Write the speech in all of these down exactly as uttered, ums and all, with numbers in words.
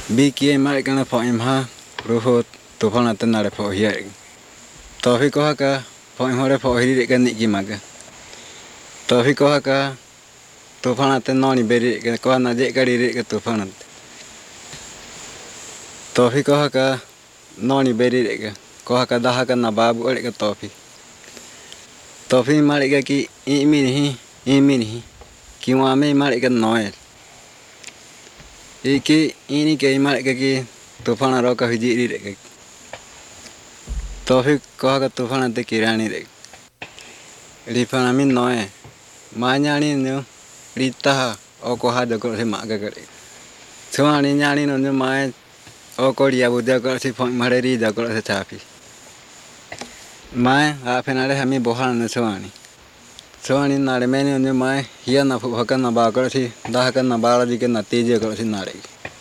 Biki mari kana po imha ruho tufana tenare po hiya. Tofi ko haka po imhore po hiri kan niki maga. Tofi ko haka tufana tenoni beri kan ko na je kari ri ke tufana. Tofi ko haka noni beri ke ko haka daha kan na babu ore ke tofi. Tofi mari ke ki imini imini ki wame mari ke noel. Iki ini ke mari ke ki tufana ro ka hiji ri ke. Tofi ko haka tufana te kirani re. Rifana min noe. Manyani no rita o ko ha de ko se ma ga gare. Suani nyani no no mai o ko ria bu de ko se phon mare ri da ko se chapi. Mai a phenare hami bohan no suani. Suani nare meni no mai hiya na phu haka na ba ko se da haka na ba di ke na teje ko se nare.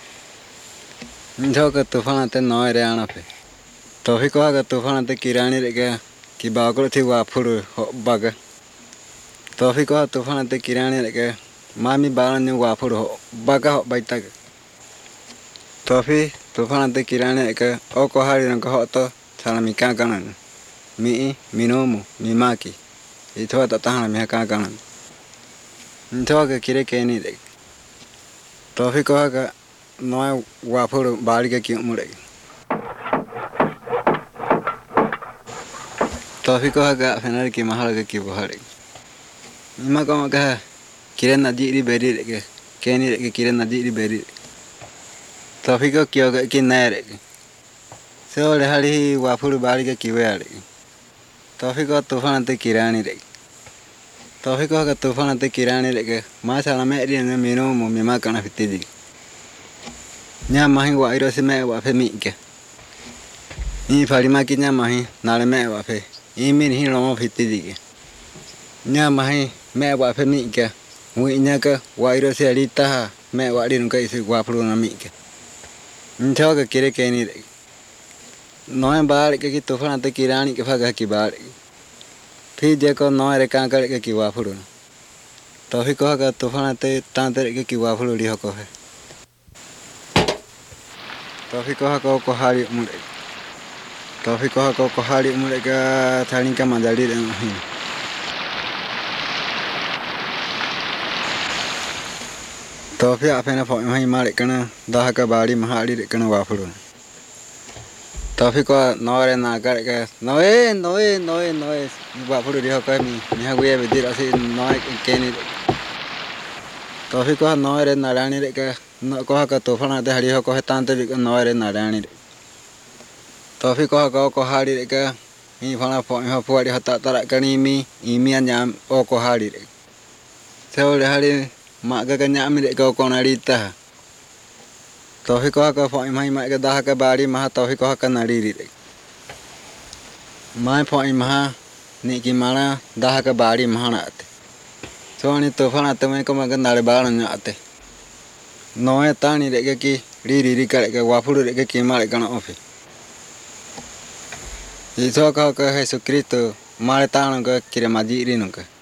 Njo ka tufana te noe re ana pe. Tofi ko haka tufana te kirani re ke ki ba ko se wa phuru baga. Tofi ko tufana te kirani re ke mami balan ni wa phuru baga ho baita. Tofi tufana te kirani re ke o ko hari ran ko to sana mi ka kanan. Mi minomu mi maki. Ito ta ta mi ka kanan. Nto ka kire ke ni re. Tofi ko haka no wa phuru bari ke ki umure. Tofi ko haka fenar ki mahal ke ki bohare. Ima ko maka kiren na di beri re ke keni re ke kiren na di beri. Tofi ko kyo ke ki nare. So le hali wa phuru bari ke ki we are. Tofi ko tufana te kirani re. Tofi ko haka tufana te kirani re ke ma sala me ri ne mino mo mi ma kana fitidi. Nya mahi wa iro se me wa fe mi ke. Ni fari ma ki nya mahi na le me wa fe. I min hi lo mo fitidi ke. Nya mahi me wa fe mi ke. Wi nya ka wa iro se rita me wa ri no ka isi wa phuru na mi ke. Ncho ka kire ke ni re. Noe baal ke ki tufana te kirani ke phaga ki baal. Phi je ko noe re ka ka ke ki wa phuru. Tofi ko ka tufana te tan te ke ki wa phuru ri ho ko he. Tofi ko ka ko hari mure. Tofi ko ka ko hari mure ka thani ka mandali re no hi. Tofi a phena pho mai mare kana da ka bari mahali re kana wa phuru. Tofi ko noe na ka ke noe noe noe noe wa phuru ri ho ka mi mi ha we be dir ase noe ke ni. Tofi ko noe re na rani re ka no ko ka tufana te hari ho ko tan te noe re na rani re. Tofi ko ka ko hari re ka mi phana pho ha phu ri hata tara kani mi imi anyam o ko hari re. So le hari ma ga ka nyam re ko ko na rita. Tofi ko ka pho mai mai ka da ka bari ma tofi ko ka na ri re. Mai pho ma ni ki mala da ka bari ma na te. So ni tufana te mai ko ma ga na le ba na ate. Noe tani re ke ki ri ri ri ka re ke wa phuru re ke ki ma re ka na ofi. Iso ka ka Jesucristo mare tano ka kire maji ri no ka.